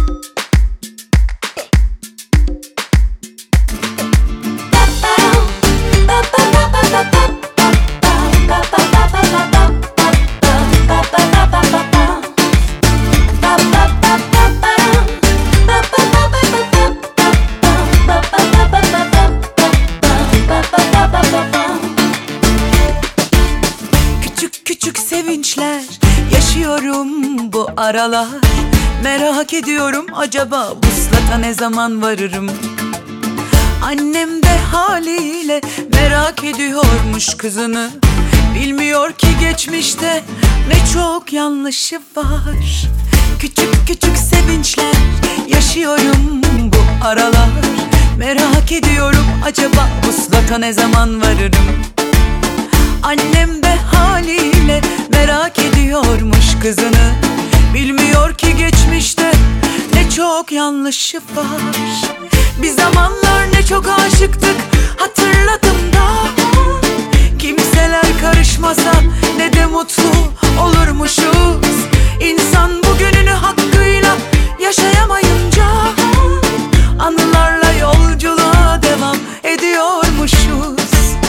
Küçük sevinçler yaşıyorum bu aralar. Merak ediyorum acaba vuslata ne zaman varırım? Annem de haliyle merak ediyormuş kızını. Bilmiyor ki geçmişte ne çok yanlışı var. Küçük sevinçler yaşıyorum bu aralar. Merak ediyorum acaba vuslata ne zaman varırım? Annem de haliyle merak ediyormuş kızını. Bilmiyor ki geçmişte ne çok yanlışı var. Bir zamanlar ne çok aşıktık, hatırladım da. Kimseler karışmasa ne de mutlu olurmuşuz. İnsan bugününü hakkıyla yaşayamayınca anılarla yolculuğa devam ediyormuşuz.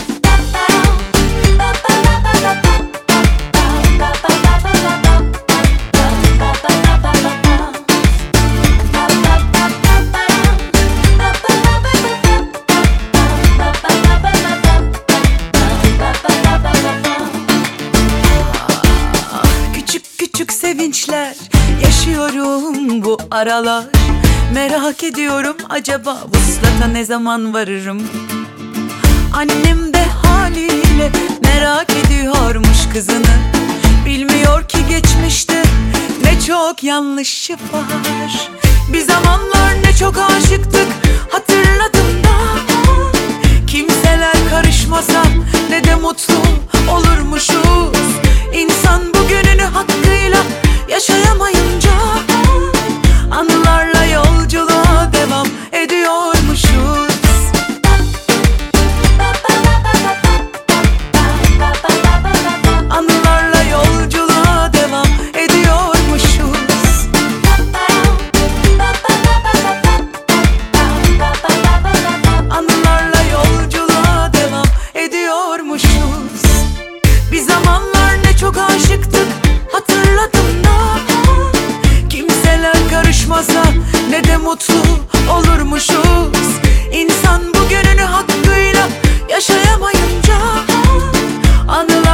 Küçük sevinçler yaşıyorum bu aralar. Merak ediyorum acaba vuslata ne zaman varırım? Annem de haliyle merak ediyormuş kızını. Bilmiyor ki geçmişte ne çok yanlışı var. Bir zamanlar ne çok aşıktık, hatırladım da. Kimseler karışmasa ne de mutlu olurmuşuz. İnsan bugününü hakkıyla yaşayamayınca anılarla yolculuğa devam ediyormuşuz. Anılarla yolculuğa devam ediyormuşuz. Anılarla yolculuğa devam ediyormuşuz. Bir zamanlar ne çok aşıktık, hatırladım da. Kimseler karışmasa ne de mutlu olurmuşuz. İnsan bugününü hakkıyla yaşayamayınca anılar